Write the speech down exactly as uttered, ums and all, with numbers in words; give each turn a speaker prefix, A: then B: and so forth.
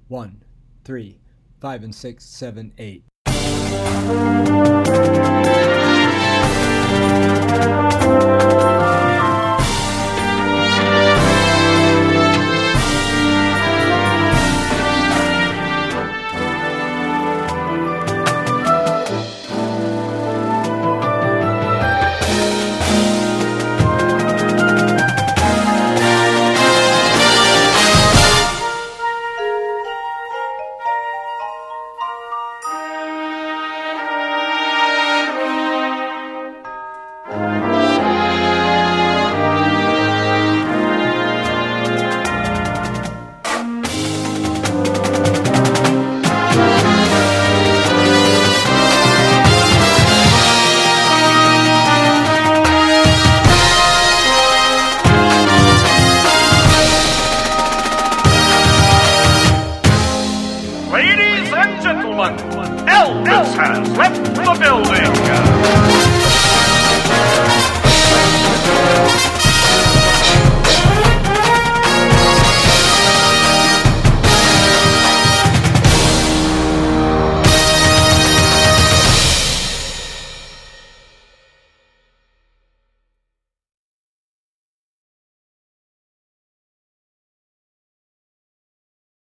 A: One, three, five, and six, seven, eight.
B: Ladies and gentlemen, Elvis has left the building.